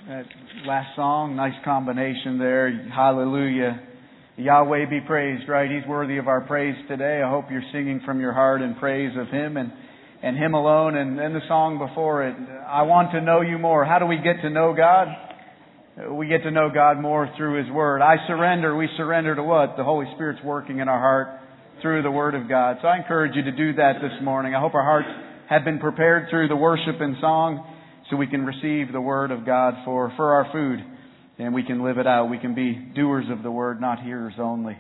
That last song, nice combination there. Hallelujah. Yahweh be praised, right? He's worthy of our praise today. I hope you're singing from your heart in praise of Him and Him alone. And then the song before it, I want to know you more. How do we get to know God? We get to know God more through His Word. I surrender. We surrender to what? The Holy Spirit's working in our heart through the Word of God. So I encourage you to do that this morning. I hope our hearts have been prepared through the worship and song, so we can receive the Word of God for our food, and we can live it out. We can be doers of the Word, not hearers only.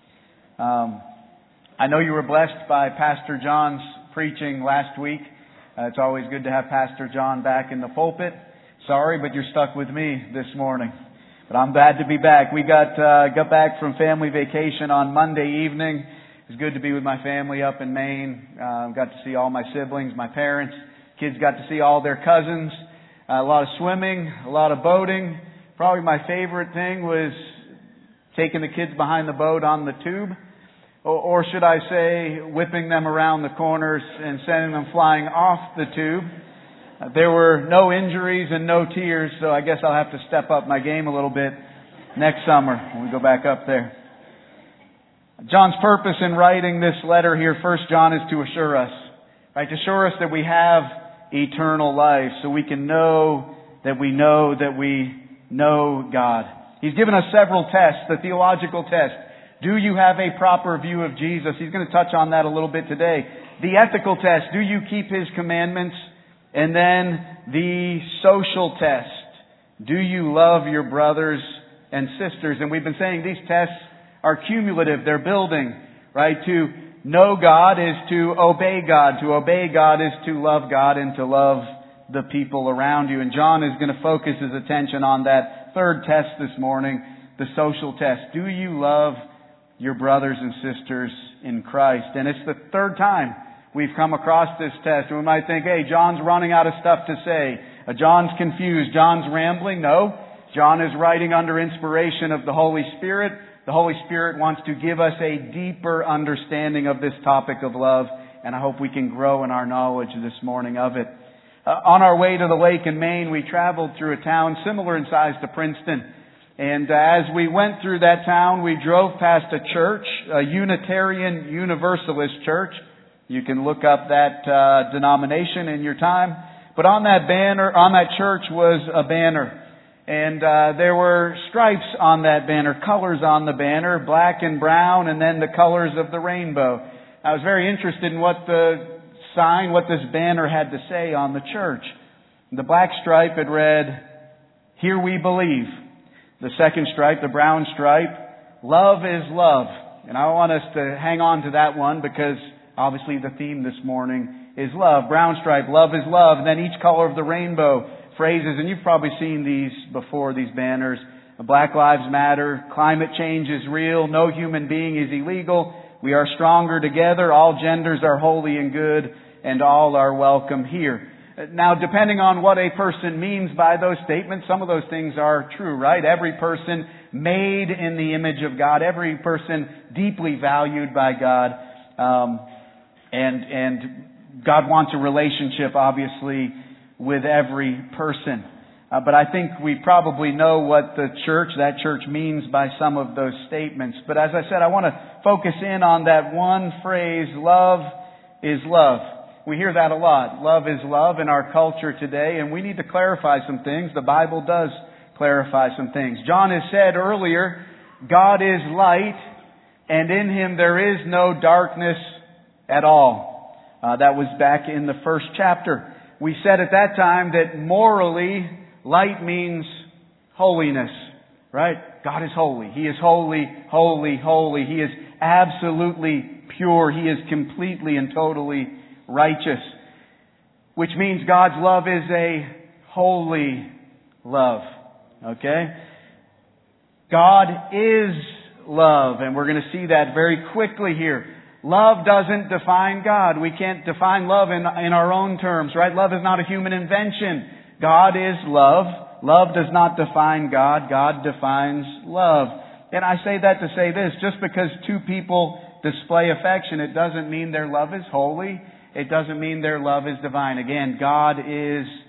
I know you were blessed by Pastor John's preaching last week. It's always good to have Pastor John back in the pulpit. Sorry, but you're stuck with me this morning. But I'm glad to be back. We got back from family vacation on Monday evening. It was good to be with my family up in Maine. Got to see all my siblings, my parents. Kids got to see all their cousins. A lot of swimming, a lot of boating. Probably my favorite thing was taking the kids behind the boat on the tube. Or should I say, whipping them around the corners and sending them flying off the tube. There were no injuries and no tears, so I guess I'll have to step up my game a little bit next summer when we go back up there. John's purpose in writing this letter here, 1 John, is to assure us. Right, to assure us that we have eternal life, so we can know that we know that we know God. He's given us several tests, the theological test. Do you have a proper view of Jesus? He's going to touch on that a little bit today. The ethical test. Do you keep His commandments? And then the social test. Do you love your brothers and sisters? And we've been saying these tests are cumulative. They're building, right? To know God is to obey God. To obey God is to love God and to love the people around you. And John is going to focus his attention on that third test this morning, the social test. Do you love your brothers and sisters in Christ? And it's the third time we've come across this test. And we might think, hey, John's running out of stuff to say. John's confused. John's rambling. No. John is writing under inspiration of the Holy Spirit. The Holy Spirit wants to give us a deeper understanding of this topic of love, and I hope we can grow in our knowledge this morning of it. On our way to the lake in Maine, we traveled through a town similar in size to Princeton. And as we went through that town, we drove past a church, a Unitarian Universalist church. You can look up that denomination in your time. But on that banner, on that church was a banner. And there were stripes on that banner, colors on the banner, black and brown, and then the colors of the rainbow. I was very interested in what the sign, what this banner had to say on the church. The black stripe, it read, "Here we believe." The second stripe, the brown stripe, "Love is love." And I want us to hang on to that one because obviously the theme this morning is love. Brown stripe, love is love. And then each color of the rainbow phrases, and you've probably seen these before, these banners. Black Lives Matter, climate change is real, no human being is illegal, we are stronger together, all genders are holy and good, and all are welcome here. Now, depending on what a person means by those statements, some of those things are true, right? Every person made in the image of God, every person deeply valued by God, and God wants a relationship, obviously, with every person. But I think we probably know what that church means by some of those statements. But as I said, I want to focus in on that one phrase, love is love. We hear that a lot. Love is love in our culture today, and we need to clarify some things. The Bible does clarify some things. John has said earlier, God is light, and in Him there is no darkness at all. That was back in the first chapter. We said at that time that morally, light means holiness, right? God is holy. He is holy, holy, holy. He is absolutely pure. He is completely and totally righteous. Which means God's love is a holy love. Okay? God is love, and we're going to see that very quickly here. Love doesn't define God. We can't define love in our own terms, right? Love is not a human invention. God is love. Love does not define God. God defines love. And I say that to say this, just because two people display affection, it doesn't mean their love is holy. It doesn't mean their love is divine. Again, God is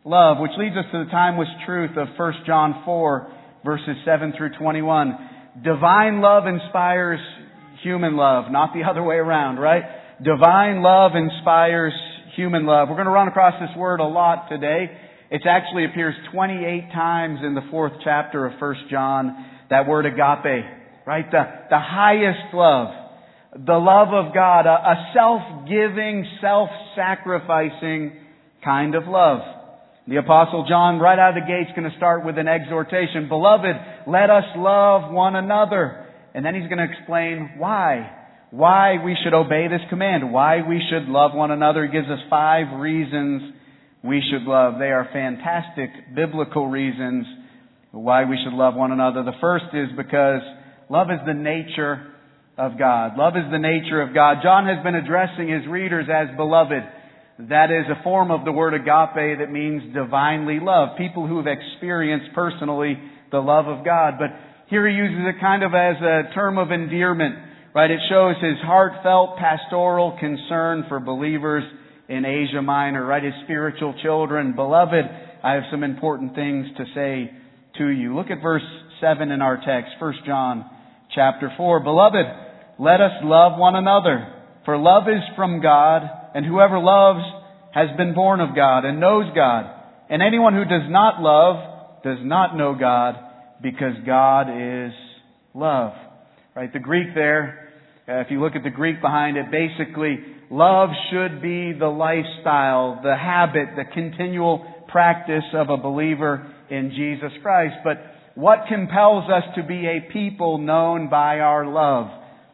love, which leads us to the timeless truth of 1 John 4, verses 7 through 21. Divine love inspires human love, not the other way around, right? Divine love inspires human love. We're going to run across this word a lot today. It actually appears 28 times in the 4th chapter of 1 John, that word agape, right? The highest love, the love of God, a self-giving, self-sacrificing kind of love. The Apostle John, right out of the gate, is going to start with an exhortation. Beloved, let us love one another. And then he's going to explain why. Why we should obey this command. Why we should love one another. He gives us 5 reasons we should love. They are fantastic biblical reasons why we should love one another. The first is because love is the nature of God. Love is the nature of God. John has been addressing his readers as beloved. That is a form of the word agape that means divinely loved. People who have experienced personally the love of God. But here he uses it kind of as a term of endearment, right? It shows his heartfelt pastoral concern for believers in Asia Minor, right? His spiritual children. Beloved, I have some important things to say to you. Look at verse 7 in our text, 1 John chapter 4. Beloved, let us love one another, for love is from God, and whoever loves has been born of God and knows God. And anyone who does not love does not know God, because God is love. Right? The Greek there, if you look at the Greek behind it, basically, love should be the lifestyle, the habit, the continual practice of a believer in Jesus Christ. But what compels us to be a people known by our love?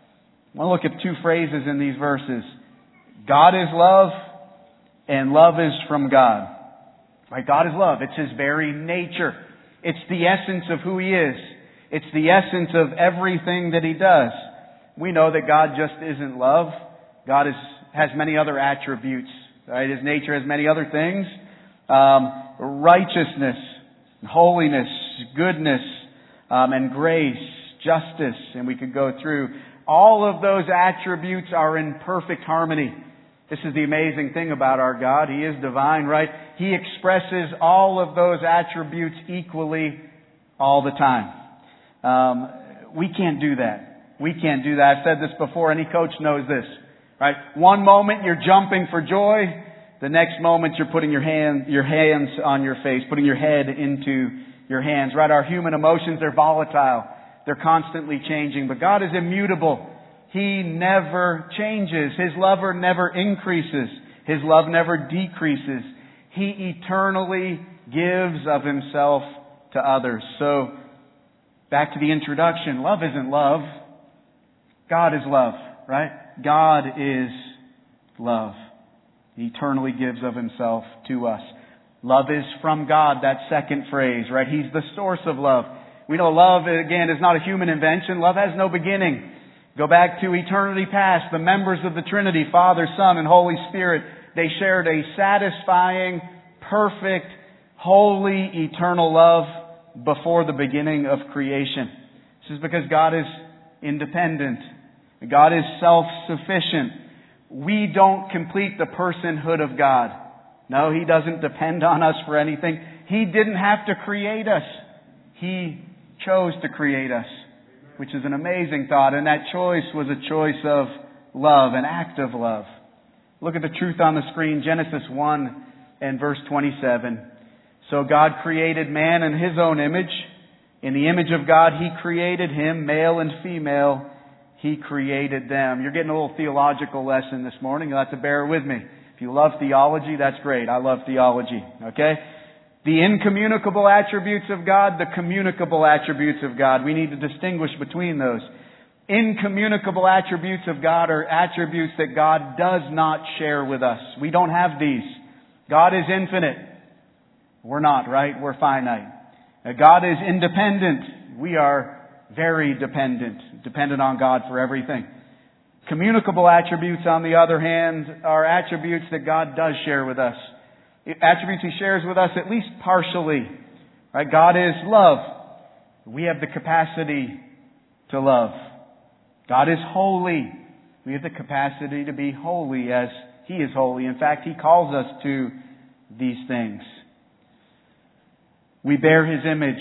I want to look at 2 phrases in these verses. God is love, and love is from God. Right? God is love. It's His very nature. It's the essence of who He is. It's the essence of everything that He does. We know that God just isn't love. God has many other attributes. Right? His nature has many other things. Righteousness, holiness, goodness, and grace, justice, and we could go through. All of those attributes are in perfect harmony. This is the amazing thing about our God. He is divine, right? He expresses all of those attributes equally all the time. We can't do that. We can't do that. I've said this before. Any coach knows this, right? One moment you're jumping for joy. The next moment you're putting your hands on your face, putting your head into your hands, right? Our human emotions, they're volatile. They're constantly changing. But God is immutable. He never changes. His love never increases. His love never decreases. He eternally gives of Himself to others. So, back to the introduction. Love isn't love. God is love, right? God is love. He eternally gives of Himself to us. Love is from God, that second phrase, right? He's the source of love. We know love, again, is not a human invention. Love has no beginning. Go back to eternity past. The members of the Trinity, Father, Son, and Holy Spirit, they shared a satisfying, perfect, holy, eternal love before the beginning of creation. This is because God is independent. God is self-sufficient. We don't complete the personhood of God. No, He doesn't depend on us for anything. He didn't have to create us. He chose to create us, which is an amazing thought. And that choice was a choice of love, an act of love. Look at the truth on the screen, Genesis 1 and verse 27. So God created man in His own image. In the image of God, He created him, male and female. He created them. You're getting a little theological lesson this morning. You'll have to bear with me. If you love theology, that's great. I love theology. Okay? The incommunicable attributes of God, the communicable attributes of God. We need to distinguish between those. Incommunicable attributes of God are attributes that God does not share with us. We don't have these. God is infinite. We're not, right? We're finite. God is independent. We are very dependent on God for everything. Communicable attributes, on the other hand, are attributes that God does share with us. Attributes He shares with us at least partially. Right? God is love. We have the capacity to love. God is holy. We have the capacity to be holy as He is holy. In fact, He calls us to these things. We bear His image.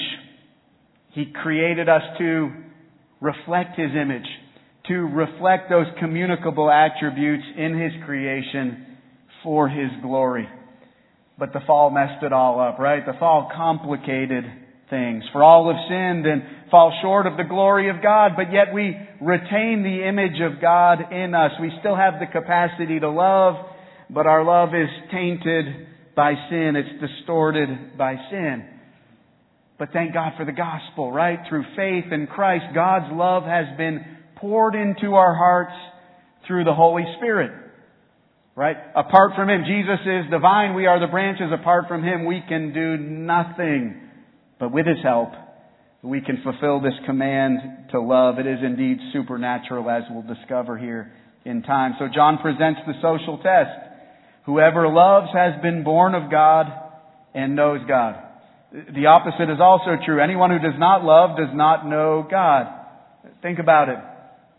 He created us to reflect His image, to reflect those communicable attributes in His creation for His glory. But the fall messed it all up, right? The fall complicated things. For all have sinned and fall short of the glory of God, but yet we retain the image of God in us. We still have the capacity to love, but our love is tainted by sin. It's distorted by sin. But thank God for the gospel, right? Through faith in Christ, God's love has been poured into our hearts through the Holy Spirit. Right? Apart from Him, Jesus is the vine, we are the branches. Apart from Him, we can do nothing. But with His help, we can fulfill this command to love. It is indeed supernatural, as we'll discover here in time. So John presents the social test. Whoever loves has been born of God and knows God. The opposite is also true. Anyone who does not love does not know God. Think about it.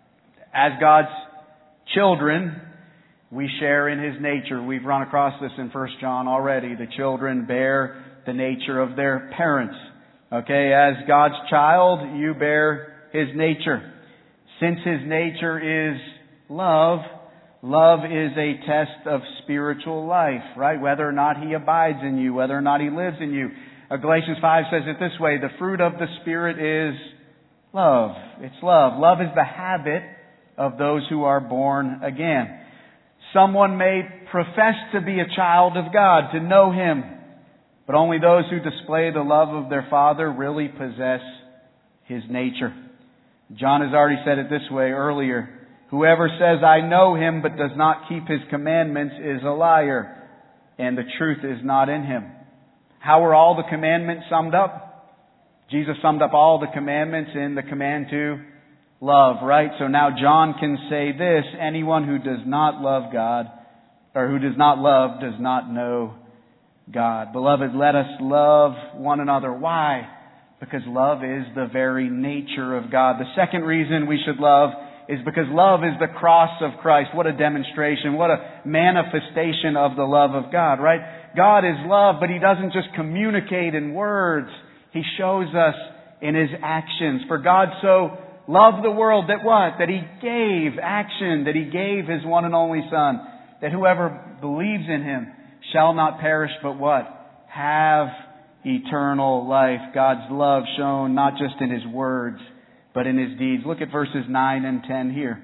As God's children, we share in His nature. We've run across this in 1 John already. The children bear the nature of their parents. Okay, as God's child, you bear His nature. Since His nature is love, love is a test of spiritual life, right? Whether or not He abides in you, whether or not He lives in you. Galatians 5 says it this way, the fruit of the Spirit is love. It's love. Love is the habit of those who are born again. Someone may profess to be a child of God, to know Him, but only those who display the love of their Father really possess His nature. John has already said it this way earlier. Whoever says, I know Him, but does not keep His commandments is a liar, and the truth is not in him. How are all the commandments summed up? Jesus summed up all the commandments in the command to love, right? So now John can say this, anyone who does not love God, or who does not love, does not know God. Beloved, let us love one another. Why? Because love is the very nature of God. The second reason we should love is because love is the cross of Christ. What a demonstration, what a manifestation of the love of God, right? God is love, but He doesn't just communicate in words. He shows us in His actions. For God so loved the world that what? That He gave action, that He gave His one and only Son, that whoever believes in Him shall not perish, but what? Have eternal life. God's love shown not just in His words, but in His deeds. Look at verses 9 and 10 here.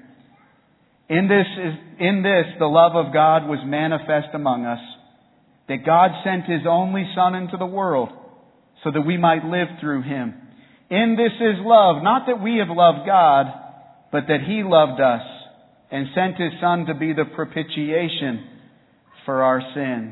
In this, the love of God was manifest among us, that God sent His only Son into the world, so that we might live through Him. In this is love, not that we have loved God, but that He loved us, and sent His Son to be the propitiation for our sins.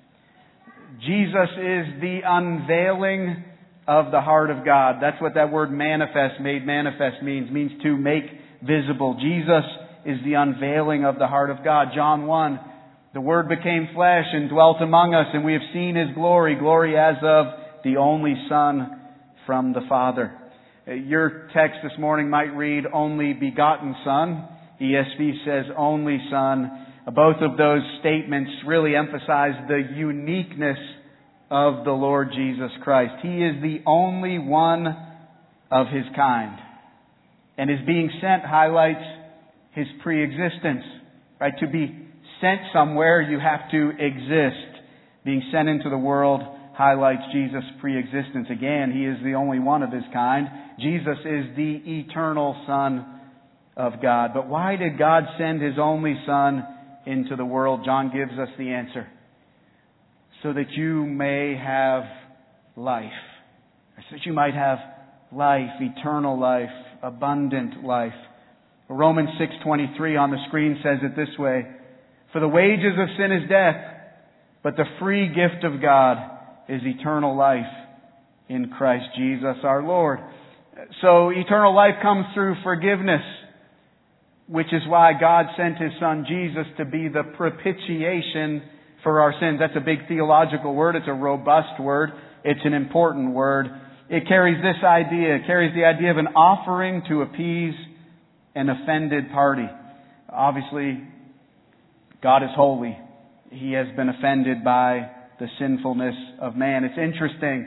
Jesus is the unveiling of the heart of God. That's what that word manifest, made manifest means to make visible. Jesus is the unveiling of the heart of God. John 1, the Word became flesh and dwelt among us, and we have seen His glory, glory as of the only Son from the Father. Your text this morning might read only begotten Son. ESV says only Son. Both of those statements really emphasize the uniqueness of the Lord Jesus Christ. He is the only one of His kind. And His being sent highlights His pre-existence. Right? To be sent somewhere, you have to exist. Being sent into the world highlights Jesus' pre-existence. Again, He is the only one of His kind. Jesus is the eternal Son of God. But why did God send His only Son into the world? John gives us the answer. So that you may have life. So that you might have life, eternal life, abundant life. Romans 6:23 on the screen says it this way. For the wages of sin is death, but the free gift of God is eternal life in Christ Jesus our Lord. So eternal life comes through forgiveness, which is why God sent His Son Jesus to be the propitiation for our sins. That's a big theological word. It's a robust word. It's an important word. It carries this idea. It carries the idea of an offering to appease an offended party. Obviously, God is holy. He has been offended by the sinfulness of man. It's interesting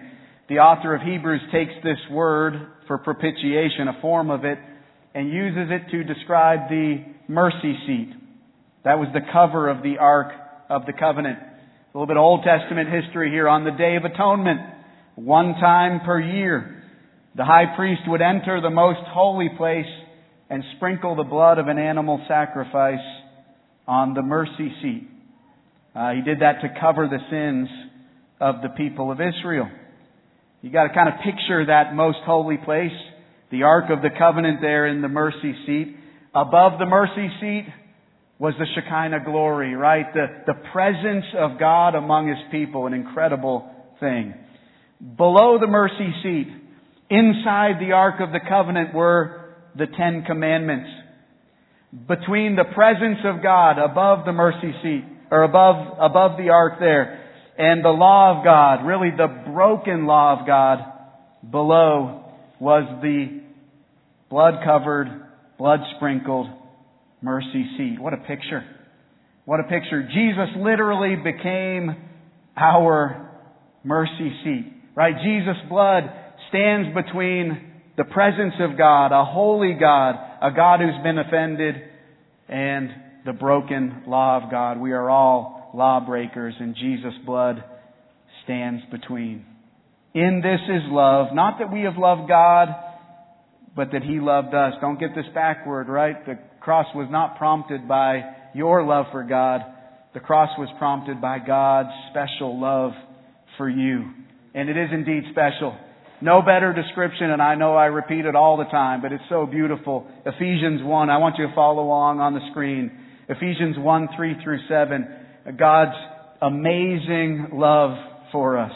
the author of Hebrews takes this word for propitiation, a form of it, and uses it to describe the mercy seat. That was the cover of the Ark of the Covenant. A little bit of Old Testament history here. On the Day of Atonement, one time per year, the high priest would enter the most holy place and sprinkle the blood of an animal sacrifice on the mercy seat. He did that to cover the sins of the people of Israel. You got to kind of picture that most holy place, the Ark of the Covenant there in the mercy seat. Above the mercy seat was the Shekinah glory, right? The presence of God among His people, an incredible thing. Below the mercy seat, inside the Ark of the Covenant, were the Ten Commandments. Between the presence of God above the mercy seat, or above the Ark there, and the law of God, really the broken law of God, below was the blood-covered, blood-sprinkled mercy seat. What a picture. What a picture. Jesus literally became our mercy seat. Right? Jesus' blood stands between the presence of God, a holy God, a God who's been offended, and the broken law of God. We are all lawbreakers, and Jesus' blood stands between. In this is love, not that we have loved God, but that He loved us. Don't get this backward, right? The cross was not prompted by your love for God. The cross was prompted by God's special love for you. And it is indeed special. No better description, and I know I repeat it all the time, but it's so beautiful. Ephesians 1, I want you to follow along on the screen. Ephesians 1, 3 through 7. God's amazing love for us.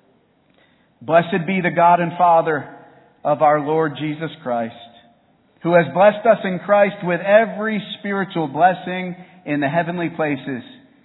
Blessed be the God and Father of our Lord Jesus Christ, who has blessed us in Christ with every spiritual blessing in the heavenly places,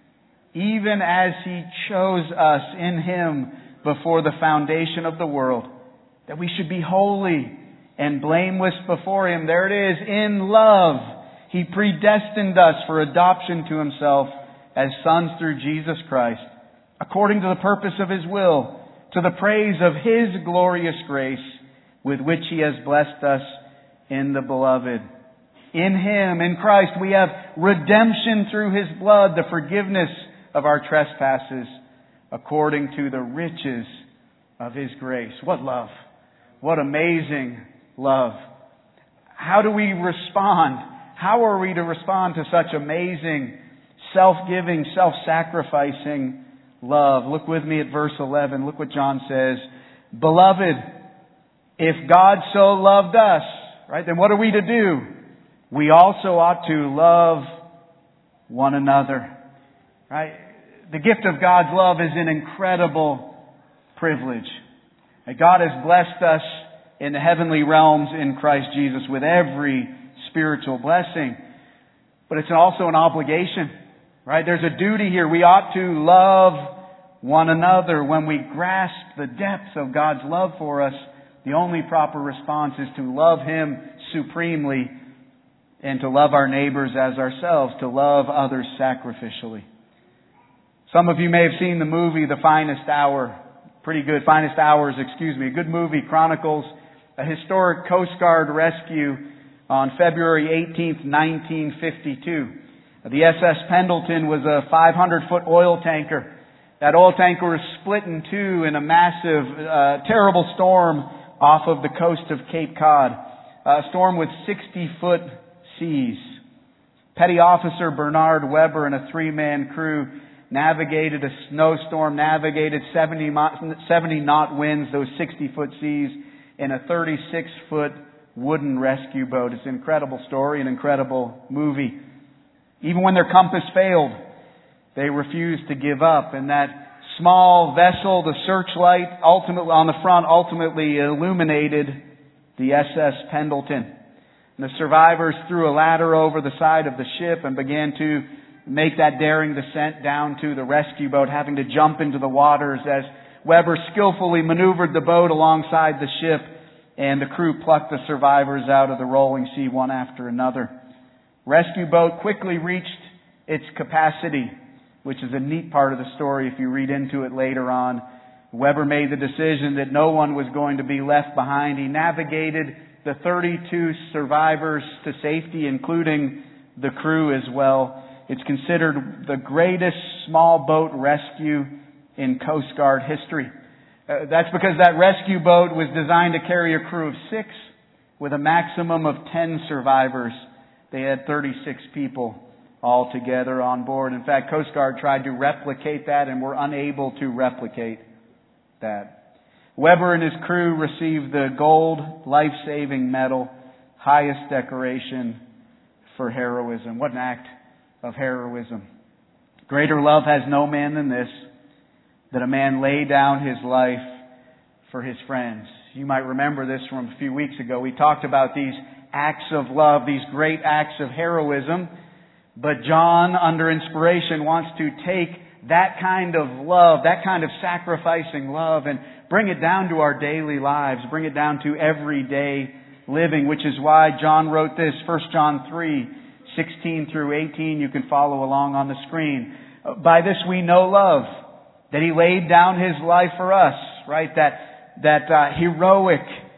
even as He chose us in Him before the foundation of the world, that we should be holy and blameless before Him. There it is, in love. He predestined us for adoption to Himself as sons through Jesus Christ, according to the purpose of His will, to the praise of His glorious grace, with which He has blessed us in the Beloved. In Him, in Christ, we have redemption through His blood, the forgiveness of our trespasses, according to the riches of His grace. What love! What amazing love! How do we respond? How are we to respond to such amazing, self-giving, self-sacrificing love? Look with me at verse 11. Look what John says. Beloved, if God so loved us, right, then what are we to do? We also ought to love one another. Right? The gift of God's love is an incredible privilege. God has blessed us in the heavenly realms in Christ Jesus with every spiritual blessing. But it's also an obligation. Right? There's a duty here. We ought to love one another. When we grasp the depths of God's love for us, the only proper response is to love Him supremely and to love our neighbors as ourselves, to love others sacrificially. Some of you may have seen the movie The Finest Hour. Pretty good. Finest Hours, a good movie. Chronicles a historic Coast Guard rescue on February 18th, 1952. The SS Pendleton was a 500-foot oil tanker. That oil tanker was split in two in a massive, terrible storm off of the coast of Cape Cod. A storm with 60-foot seas. Petty Officer Bernard Weber and a 3-man crew navigated a snowstorm, navigated 70 knot winds, those 60-foot seas, in a 36-foot wooden rescue boat. It's an incredible story, an incredible movie. Even when their compass failed, they refused to give up. And that small vessel, the searchlight, ultimately on the front, ultimately illuminated the SS Pendleton. And the survivors threw a ladder over the side of the ship and began to make that daring descent down to the rescue boat, having to jump into the waters as Weber skillfully maneuvered the boat alongside the ship, and the crew plucked the survivors out of the rolling sea one after another. Rescue boat quickly reached its capacity, which is a neat part of the story if you read into it later on. Weber made the decision that no one was going to be left behind. He navigated the 32 survivors to safety, including the crew as well. It's considered the greatest small boat rescue in Coast Guard history. That's because that rescue boat was designed to carry a crew of 6 with a maximum of 10 survivors. They had 36 people altogether on board. In fact, Coast Guard tried to replicate that and were unable to replicate that. Weber and his crew received the Gold Life-Saving Medal, highest decoration for heroism. What an act of heroism. Greater love has no man than this, that a man lay down his life for his friends. You might remember this from a few weeks ago. We talked about these acts of love, these great acts of heroism. But John, under inspiration, wants to take that kind of love, that kind of sacrificing love, and bring it down to our daily lives, bring it down to everyday living, which is why John wrote this, 1 John 3:16 through 18. You can follow along on the screen. By this we know love, that He laid down His life for us, right? That heroic,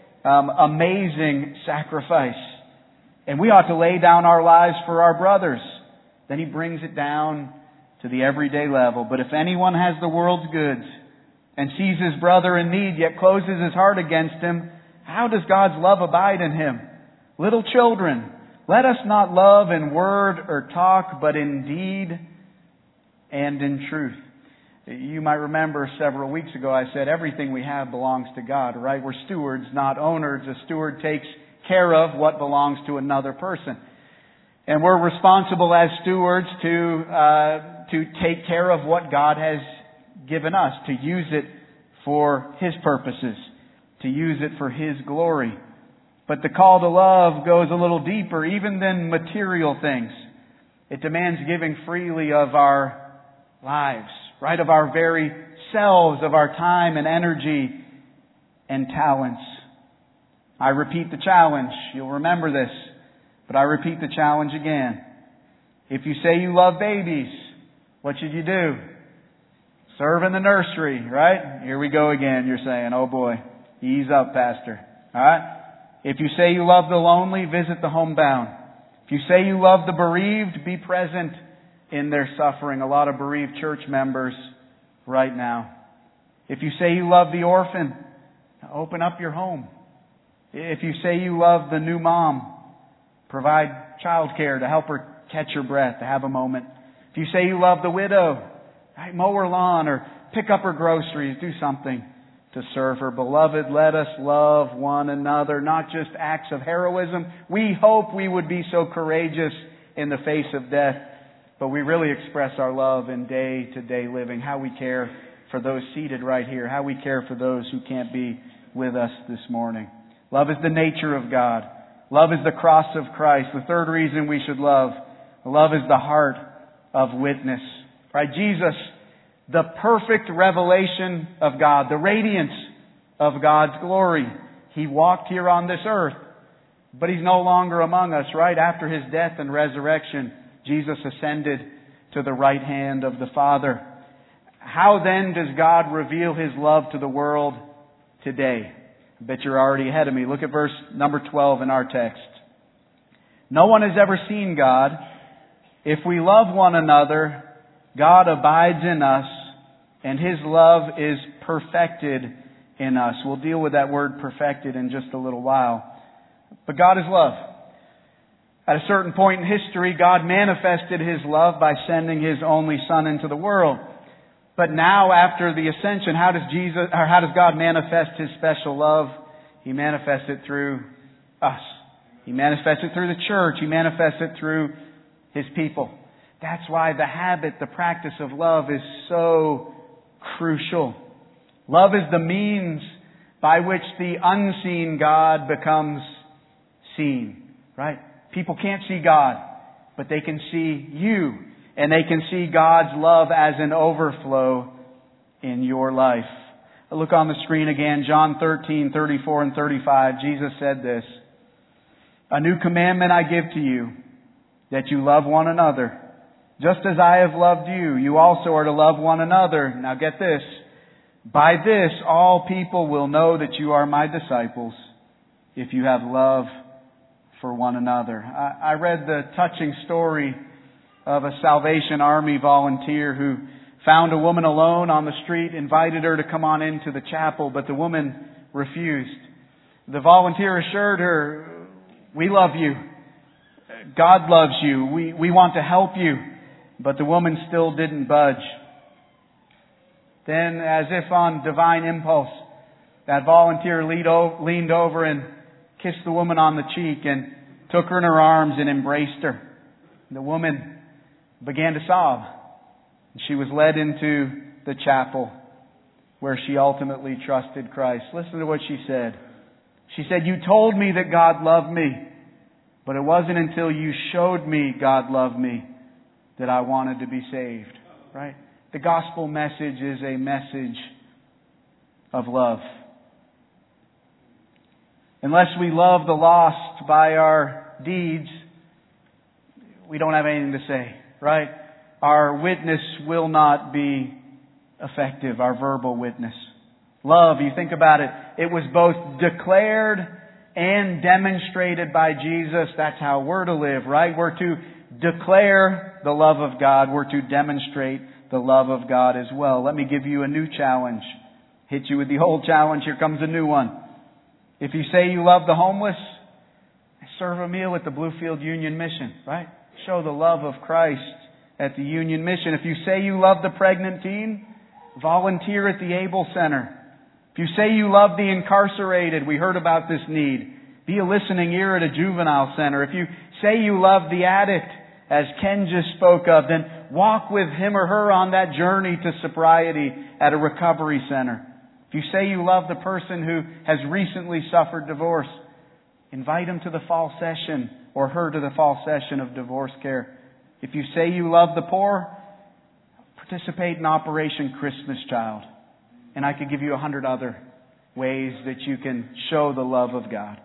amazing sacrifice. And we ought to lay down our lives for our brothers. Then He brings it down to the everyday level. But if anyone has the world's goods and sees his brother in need, yet closes his heart against him, how does God's love abide in him? Little children, let us not love in word or talk, but in deed and in truth. You might remember several weeks ago I said everything we have belongs to God, right? We're stewards, not owners. A steward takes care of what belongs to another person. And we're responsible as stewards to take care of what God has given us, to use it for His purposes, to use it for His glory. But the call to love goes a little deeper, even than material things. It demands giving freely of our lives, right? Of our very selves, of our time and energy and talents. I repeat the challenge. You'll remember this. But I repeat the challenge again. If you say you love babies, what should you do? Serve in the nursery, right? Here we go again. You're saying, oh boy, ease up, Pastor. Alright? If you say you love the lonely, visit the homebound. If you say you love the bereaved, be present in their suffering. A lot of bereaved church members right now. If you say you love the orphan, open up your home. If you say you love the new mom, provide childcare to help her catch her breath, to have a moment. If you say you love the widow, right, mow her lawn or pick up her groceries, do something to serve her. Beloved, let us love one another, not just acts of heroism. We hope we would be so courageous in the face of death, but we really express our love in day-to-day living, how we care for those seated right here, how we care for those who can't be with us this morning. Love is the nature of God. Love is the cross of Christ. The third reason we should love is the heart of witness. Right? Jesus, the perfect revelation of God, the radiance of God's glory. He walked here on this earth, but He's no longer among us, right? After His death and resurrection, Jesus ascended to the right hand of the Father. How then does God reveal His love to the world today? I bet you're already ahead of me. Look at verse number 12 in our text. No one has ever seen God. If we love one another, God abides in us, and His love is perfected in us. We'll deal with that word perfected in just a little while. But God is love. At a certain point in history, God manifested His love by sending His only Son into the world. But now, after the ascension, how does God manifest His special love? He manifests it through us. He manifests it through the church. He manifests it through His people. That's why the habit, the practice of love is so crucial. Love is the means by which the unseen God becomes seen. Right? People can't see God, but they can see you. And they can see God's love as an overflow in your life. Look on the screen again, John 13:34 and 35. Jesus said this, "A new commandment I give to you, that you love one another. Just as I have loved you, you also are to love one another." Now get this. By this, all people will know that you are my disciples, if you have love for one another. I read the touching story of a Salvation Army volunteer who found a woman alone on the street, invited her to come on into the chapel, but the woman refused. The volunteer assured her, "We love you. God loves you. We want to help you." But the woman still didn't budge. Then, as if on divine impulse, that volunteer leaned over and kissed the woman on the cheek and took her in her arms and embraced her. The woman began to sob. She was led into the chapel where she ultimately trusted Christ. Listen to what she said. She said, "You told me that God loved me, but it wasn't until you showed me God loved me that I wanted to be saved." Right? The gospel message is a message of love. Unless we love the lost by our deeds, we don't have anything to say, right? Our witness will not be effective, our verbal witness. Love, you think about it, it was both declared and demonstrated by Jesus. That's how we're to live, right? We're to declare the love of God. We're to demonstrate the love of God as well. Let me give you a new challenge. Hit you with the old challenge. Here comes a new one. If you say you love the homeless, serve a meal at the Bluefield Union Mission, right? Show the love of Christ at the Union Mission. If you say you love the pregnant teen, volunteer at the Able Center. If you say you love the incarcerated, we heard about this need, be a listening ear at a juvenile center. If you say you love the addict, as Ken just spoke of, then walk with him or her on that journey to sobriety at a recovery center. If you say you love the person who has recently suffered divorce, invite him to the fall session or her to the fall session of divorce care. If you say you love the poor, participate in Operation Christmas Child. And I could give you 100 other ways that you can show the love of God.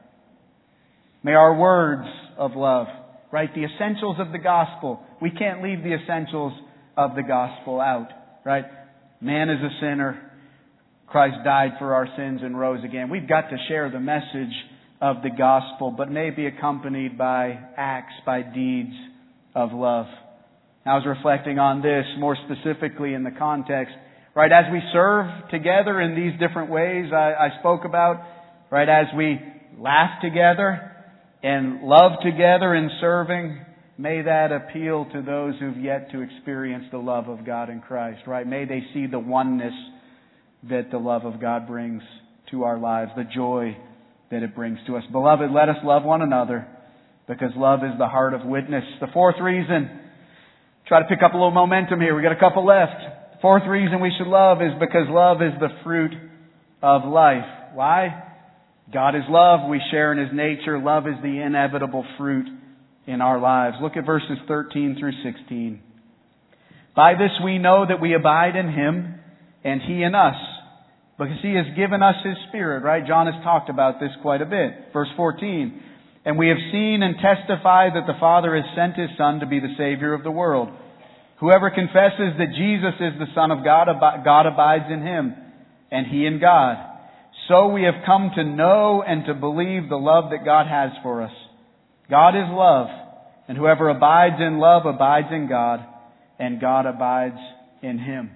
May our words of love, right? The essentials of the gospel. We can't leave the essentials of the gospel out, right? Man is a sinner. Christ died for our sins and rose again. We've got to share the message of the gospel, but may be accompanied by acts, by deeds of love. I was reflecting on this more specifically in the context, right? As we serve together in these different ways I spoke about, right? As we laugh together and love together in serving, may that appeal to those who've yet to experience the love of God in Christ, right? May they see the oneness that the love of God brings to our lives, the joy that it brings to us. Beloved, let us love one another because love is the heart of witness. The fourth reason, try to pick up a little momentum here. We got a couple left. The fourth reason we should love is because love is the fruit of life. Why? God is love. We share in His nature. Love is the inevitable fruit in our lives. Look at verses 13 through 16. By this we know that we abide in Him and He in us, because He has given us His Spirit, right? John has talked about this quite a bit. Verse 14. And we have seen and testified that the Father has sent His Son to be the Savior of the world. Whoever confesses that Jesus is the Son of God, God abides in Him, and He in God. So we have come to know and to believe the love that God has for us. God is love, and whoever abides in love abides in God, and God abides in him.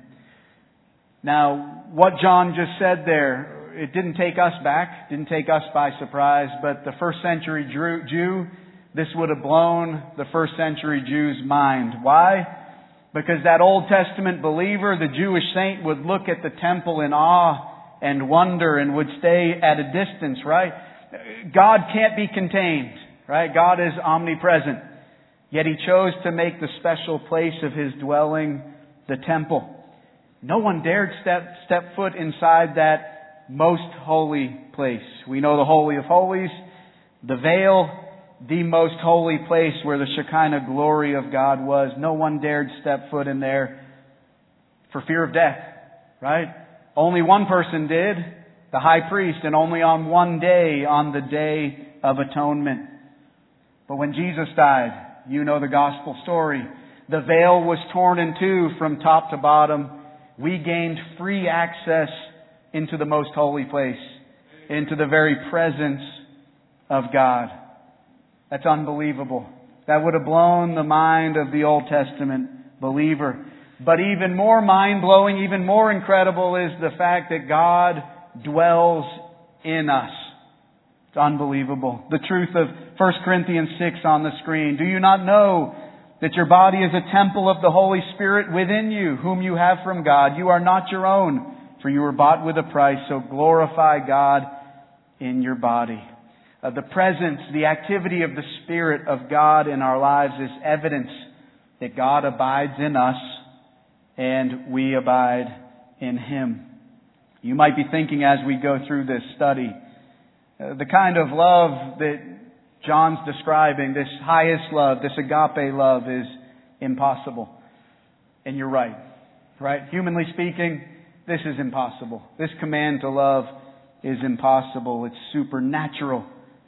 Now, what John just said there, it didn't take us back, didn't take us by surprise, but the first century Jew, this would have blown the first century Jew's mind. Why? Because that Old Testament believer, the Jewish saint, would look at the temple in awe and wonder and would stay at a distance, right? God can't be contained, right? God is omnipresent. Yet He chose to make the special place of His dwelling the temple. No one dared step foot inside that most holy place. We know the Holy of Holies, the veil, the most holy place where the Shekinah glory of God was. No one dared step foot in there for fear of death, right? Only one person did, the high priest, and only on one day, on the Day of Atonement. But when Jesus died, you know the gospel story. The veil was torn in two from top to bottom. We gained free access into the most holy place, into the very presence of God. That's unbelievable. That would have blown the mind of the Old Testament believer. But even more mind-blowing, even more incredible is the fact that God dwells in us. It's unbelievable. The truth of 1 Corinthians 6 on the screen. Do you not know that your body is a temple of the Holy Spirit within you, whom you have from God? You are not your own, for you were bought with a price, so glorify God in your body. The presence, the activity of the Spirit of God in our lives is evidence that God abides in us and we abide in Him. You might be thinking as we go through this study, the kind of love that John's describing, this highest love, this agape love, is impossible. And you're right. Right? Humanly speaking, this is impossible. This command to love is impossible. It's supernatural.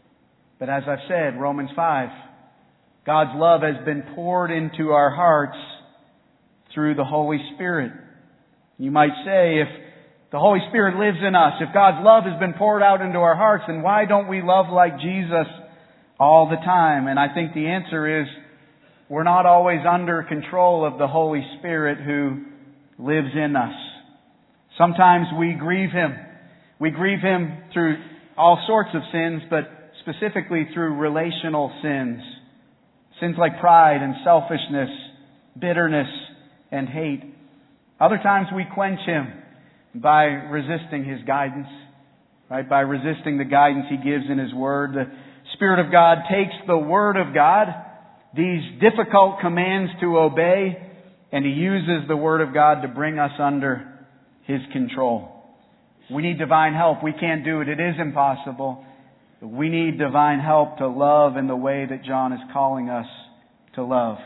But as I've said, Romans 5, God's love has been poured into our hearts through the Holy Spirit. You might say, if the Holy Spirit lives in us, if God's love has been poured out into our hearts, then why don't we love like Jesus all the time? And I think the answer is, we're not always under control of the Holy Spirit who lives in us. Sometimes we grieve Him. We grieve Him through all sorts of sins, but specifically through relational sins. Sins like pride and selfishness, bitterness and hate. Other times we quench Him by resisting His guidance, right? By resisting the guidance He gives in His Word. The Spirit of God takes the Word of God, these difficult commands to obey, and He uses the Word of God to bring us under His control. We need divine help. We can't do it. It is impossible. We need divine help to love in the way that John is calling us to love.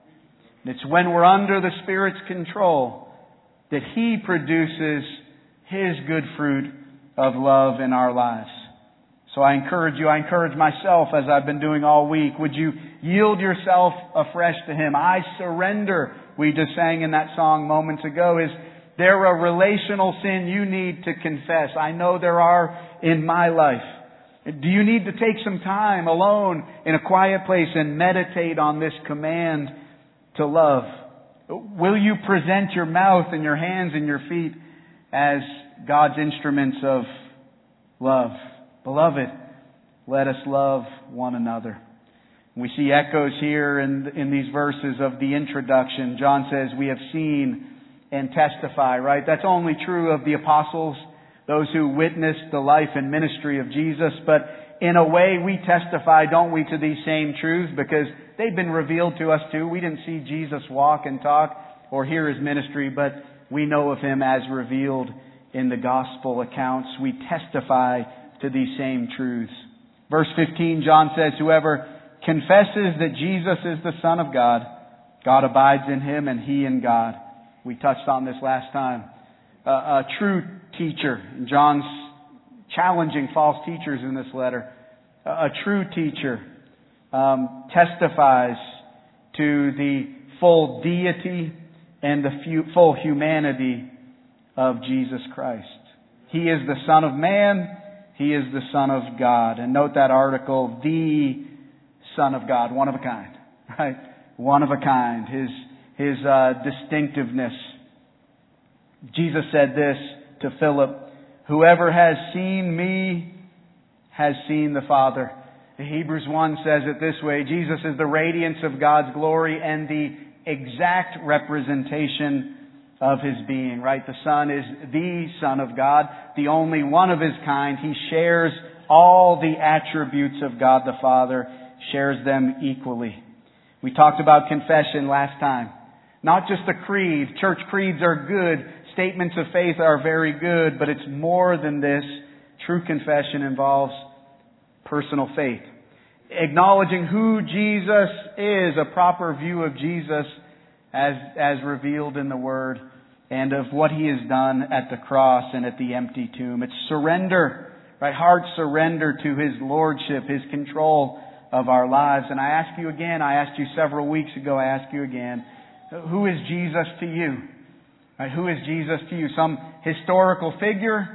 It's when we're under the Spirit's control that He produces His good fruit of love in our lives. So I encourage you, I encourage myself as I've been doing all week. Would you yield yourself afresh to Him? I surrender, we just sang in that song moments ago. Is there a relational sin you need to confess? I know there are in my life. Do you need to take some time alone in a quiet place and meditate on this command to love? Will you present your mouth and your hands and your feet as God's instruments of love? Beloved, let us love one another. We see echoes here in these verses of the introduction. John says, we have seen and testify, right? That's only true of the apostles, those who witnessed the life and ministry of Jesus. But in a way, we testify, don't we, to these same truths because they've been revealed to us too. We didn't see Jesus walk and talk or hear His ministry, but we know of Him as revealed in the gospel accounts. We testify to these same truths. Verse 15, John says, whoever confesses that Jesus is the Son of God, God abides in him and he in God. We touched on this last time. A true teacher, John's challenging false teachers in this letter. A true teacher testifies to the full deity and the full humanity of Jesus Christ. He is the Son of Man. He is the Son of God. And note that article, the Son of God, one of a kind, right? One of a kind. His distinctiveness. Jesus said this to Philip, whoever has seen me has seen the Father. Hebrews 1 says it this way, Jesus is the radiance of God's glory and the exact representation of His being, right? The Son is the Son of God, the only one of His kind. He shares all the attributes of God the Father, shares them equally. We talked about confession last time. Not just a creed. Church creeds are good. Statements of faith are very good, but it's more than this. True confession involves personal faith. Acknowledging who Jesus is, a proper view of Jesus as revealed in the Word, and of what He has done at the cross and at the empty tomb. It's surrender, right? Heart surrender to His Lordship, His control of our lives. And I ask you again, I asked you several weeks ago, I ask you again, who is Jesus to you? Right? Who is Jesus to you? Some historical figure?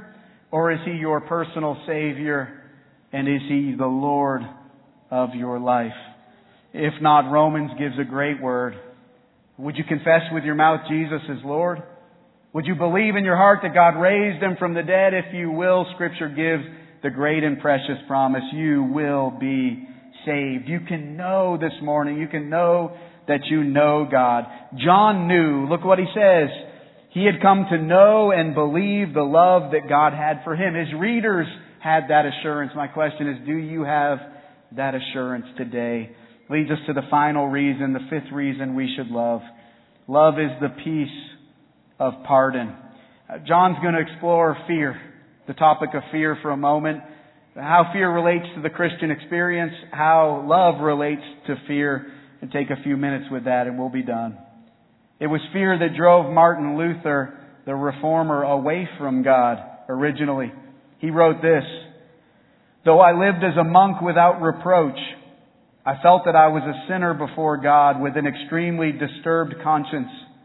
Or is He your personal Savior? And is He the Lord of your life? If not, Romans gives a great word. Would you confess with your mouth Jesus is Lord? Would you believe in your heart that God raised Him from the dead? If you will, Scripture gives the great and precious promise. You will be saved. You can know this morning. You can know that you know God. John knew. Look what he says. He had come to know and believe the love that God had for him. His readers had that assurance. My question is, do you have that assurance today? Leads us to the final reason, the fifth reason we should love. Love is the peace of pardon. John's going to explore fear, the topic of fear for a moment. How fear relates to the Christian experience, how love relates to fear, and take a few minutes with that and we'll be done. It was fear that drove Martin Luther, the reformer, away from God originally. He wrote this, "Though I lived as a monk without reproach, I felt that I was a sinner before God with an extremely disturbed conscience.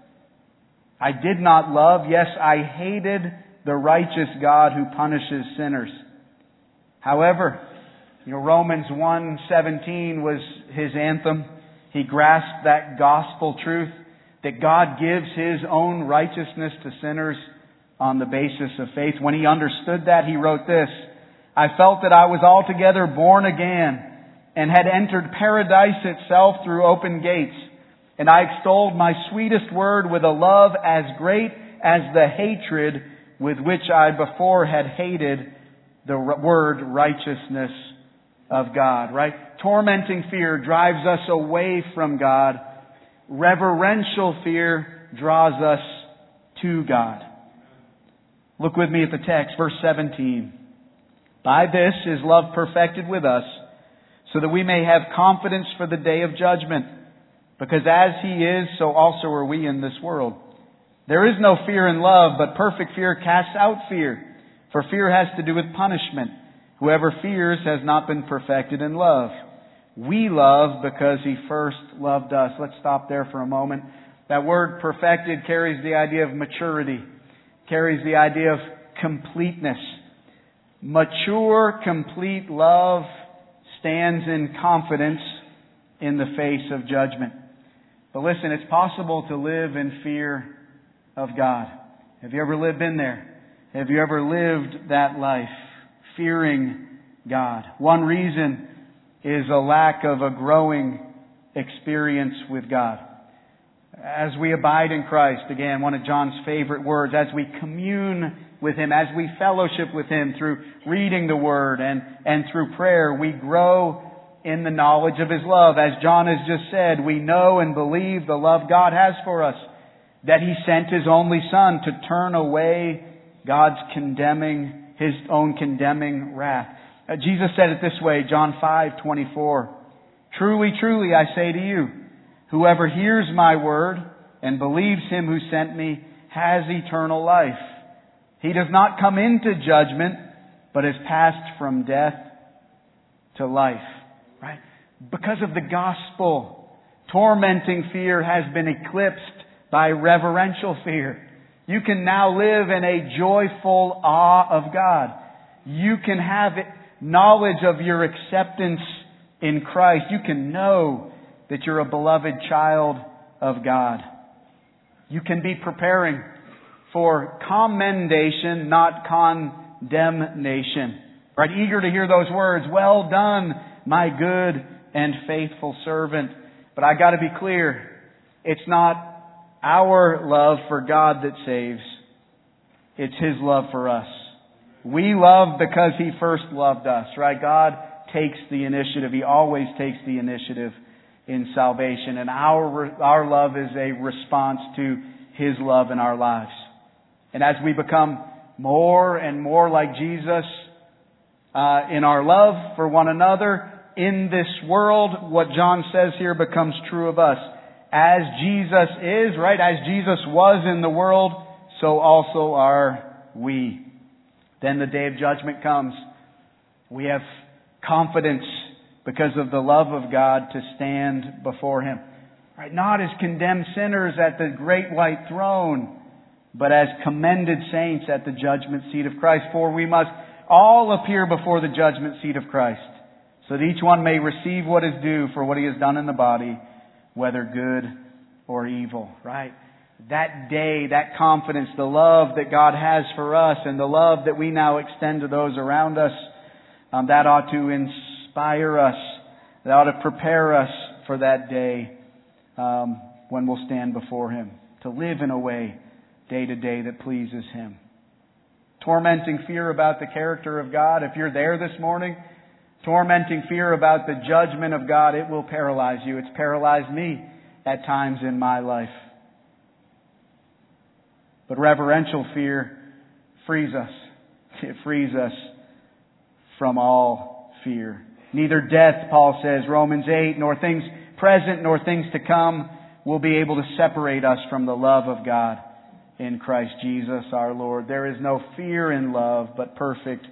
I did not love, yes, I hated the righteous God who punishes sinners. However, Romans 1:17 was his anthem. He grasped that gospel truth that God gives His own righteousness to sinners on the basis of faith. When he understood that, he wrote this, I felt that I was altogether born again and had entered paradise itself through open gates. And I extolled my sweetest word with a love as great as the hatred with which I before had hated the word righteousness of God." Right? Tormenting fear drives us away from God. Reverential fear draws us to God. Look with me at the text, verse 17. "By this is love perfected with us, so that we may have confidence for the day of judgment. Because as He is, so also are we in this world. There is no fear in love, but perfect fear casts out fear. For fear has to do with punishment. Whoever fears has not been perfected in love. We love because He first loved us." Let's stop there for a moment. That word perfected carries the idea of maturity, carries the idea of completeness. Mature, complete love stands in confidence in the face of judgment. But listen, it's possible to live in fear of God. Have you ever been there? Have you ever lived that life, fearing God? One reason is a lack of a growing experience with God. As we abide in Christ, again, one of John's favorite words, as we commune with Him, as we fellowship with Him through reading the Word and through prayer, we grow in the knowledge of His love. As John has just said, we know and believe the love God has for us, that He sent His only Son to turn away His own condemning wrath. Jesus said it this way, John 5:24. "Truly, truly, I say to you, whoever hears my word and believes Him who sent me has eternal life. He does not come into judgment, but is passed from death to life." Right? Because of the gospel, tormenting fear has been eclipsed by reverential fear. You can now live in a joyful awe of God. You can have knowledge of your acceptance in Christ. You can know that you're a beloved child of God. You can be preparing for commendation, not condemnation. Right? Eager to hear those words, "Well done, my good and faithful servant." But I got to be clear, it's not our love for God that saves. It's His love for us. We love because He first loved us, right? God takes the initiative. He always takes the initiative in salvation. And our love is a response to His love in our lives. And as we become more and more like Jesus in our love for one another in this world, what John says here becomes true of us. As Jesus is, right? As Jesus was in the world, so also are we. Then the day of judgment comes. We have confidence because of the love of God to stand before Him. Right? Not as condemned sinners at the great white throne, but as commended saints at the judgment seat of Christ. For we must all appear before the judgment seat of Christ, so that each one may receive what is due for what he has done in the body, whether good or evil. Right? That day, that confidence, the love that God has for us and the love that we now extend to those around us, that ought to inspire us. That ought to prepare us for that day when we'll stand before Him. To live in a way, day to day, that pleases Him. Tormenting fear about the character of God. If you're there this morning, tormenting fear about the judgment of God, it will paralyze you. It's paralyzed me at times in my life. But reverential fear frees us. It frees us from all fear. Neither death, Paul says, Romans 8, nor things present nor things to come will be able to separate us from the love of God in Christ Jesus our Lord. There is no fear in love, but perfect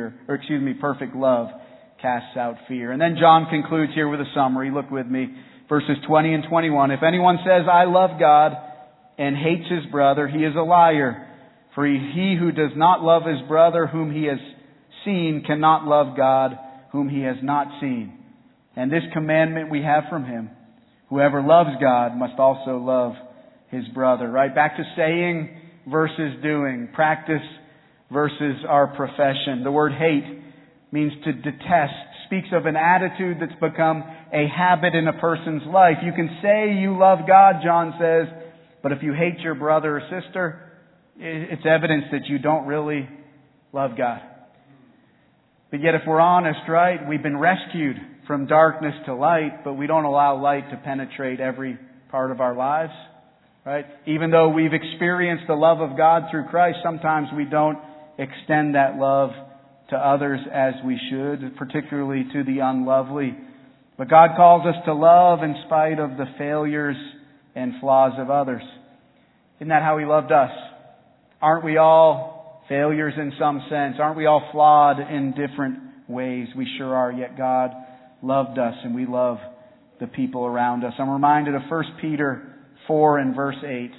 love casts out fear. And then John concludes here with a summary. Look with me, verses 20 and 21. If anyone says, I love God, and hates his brother, he is a liar. For he who does not love his brother whom he has seen cannot love God whom he has not seen. And this commandment we have from Him: whoever loves God must also love his brother. Right? Back to saying versus doing. Practice versus our profession. The word hate means to detest. Speaks of an attitude that's become a habit in a person's life. You can say you love God, John says, but if you hate your brother or sister, it's evidence that you don't really love God. But yet if we're honest, right, we've been rescued from darkness to light, but we don't allow light to penetrate every part of our lives. Right? Even though we've experienced the love of God through Christ, sometimes we don't extend that love to others as we should, particularly to the unlovely. But God calls us to love in spite of the failures and flaws of others. Isn't that how He loved us? Aren't we all failures in some sense? Aren't we all flawed in different ways? We sure are, yet God loved us and we love the people around us. I'm reminded of 1 Peter 4 and verse 8.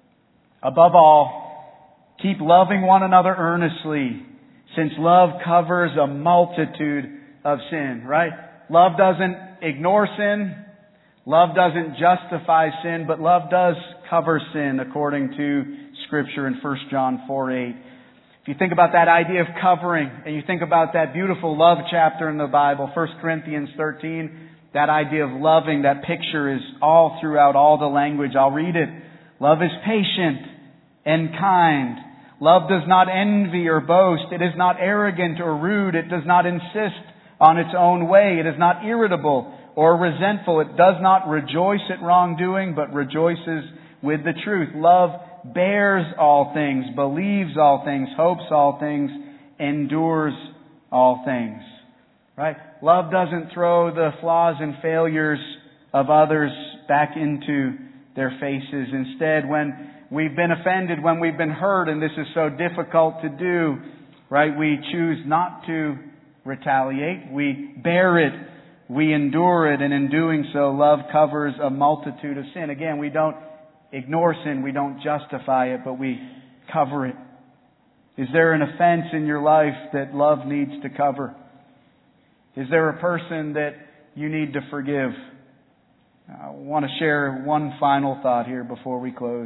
Above all, keep loving one another earnestly, since love covers a multitude of sin. Right? Love doesn't ignore sin. Love doesn't justify sin, but love does cover sin according to Scripture in 1 John 4:8. If you think about that idea of covering, and you think about that beautiful love chapter in the Bible, 1 Corinthians 13, that idea of loving, that picture is all throughout all the language. I'll read it. Love is patient and kind. Love does not envy or boast. It is not arrogant or rude. It does not insist on its own way. It is not irritable or resentful. It does not rejoice at wrongdoing, but rejoices with the truth. Love bears all things, believes all things, hopes all things, endures all things. Right? Love doesn't throw the flaws and failures of others back into their faces. Instead, when we've been offended, when we've been hurt, and this is so difficult to do, right, we choose not to retaliate. We bear it. We endure it. And in doing so, love covers a multitude of sin. Again, we don't ignore sin. We don't justify it, but we cover it. Is there an offense in your life that love needs to cover? Is there a person that you need to forgive? I want to share one final thought here before we close.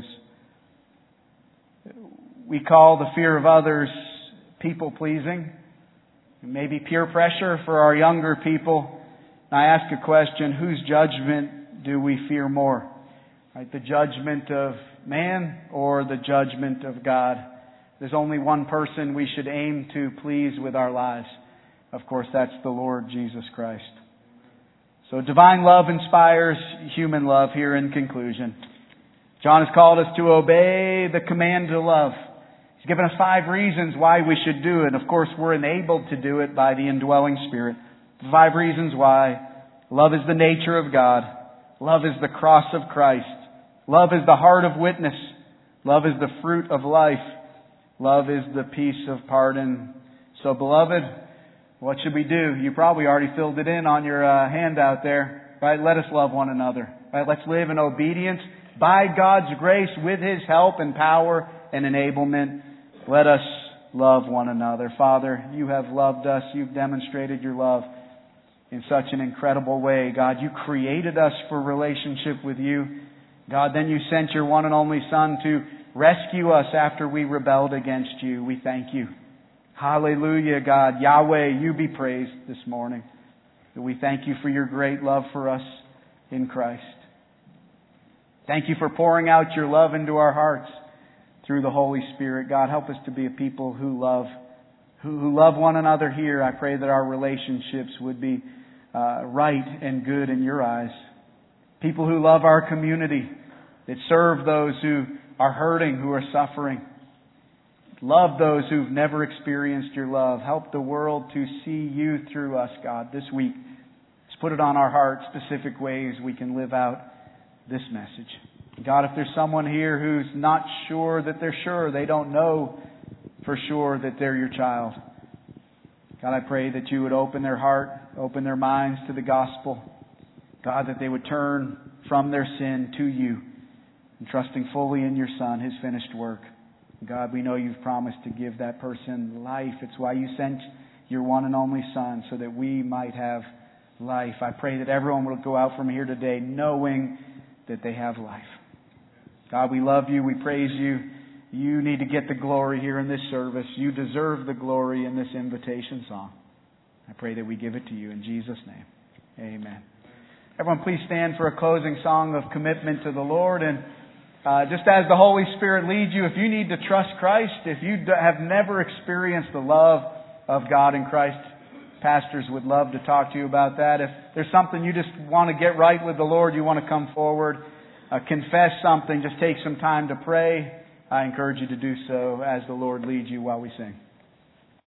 We call the fear of others people-pleasing, maybe peer pressure for our younger people. And I ask a question: whose judgment do we fear more? Right, the judgment of man or the judgment of God? There's only one person we should aim to please with our lives. Of course, that's the Lord Jesus Christ. So divine love inspires human love here in conclusion. John has called us to obey the command to love. He's given us 5 reasons why we should do it. Of course, we're enabled to do it by the indwelling Spirit. 5 reasons why. Love is the nature of God. Love is the cross of Christ. Love is the heart of witness. Love is the fruit of life. Love is the peace of pardon. So, beloved, what should we do? You probably already filled it in on your handout there. Right? Let us love one another. Right? Let's live in obedience by God's grace with His help and power and enablement, let us love one another. Father, You have loved us. You've demonstrated Your love in such an incredible way. God, You created us for relationship with You. God, then You sent Your one and only Son to rescue us after we rebelled against You. We thank You. Hallelujah, God. Yahweh, You be praised this morning. We thank You for Your great love for us in Christ. Thank You for pouring out Your love into our hearts through the Holy Spirit. God, help us to be a people who love one another here. I pray that our relationships would be right and good in Your eyes. People who love our community, that serve those who are hurting, who are suffering. Love those who've never experienced Your love. Help the world to see You through us, God, this week. Just put it on our heart, specific ways we can live out this message. God, if there's someone here who's not sure that they're sure, they don't know for sure that they're Your child, God, I pray that You would open their heart, open their minds to the gospel. God, that they would turn from their sin to You, and trusting fully in Your Son, His finished work. God, we know You've promised to give that person life. It's why You sent Your one and only Son, so that we might have life. I pray that everyone will go out from here today knowing that they have life. God, we love You. We praise You. You need to get the glory here in this service. You deserve the glory in this invitation song. I pray that we give it to You in Jesus' name. Amen. Everyone, please stand for a closing song of commitment to the Lord. And just as the Holy Spirit leads you, if you need to trust Christ, if you have never experienced the love of God in Christ, pastors would love to talk to you about that. If there's something you just want to get right with the Lord, you want to come forward, confess something, just take some time to pray, I encourage you to do so as the Lord leads you while we sing.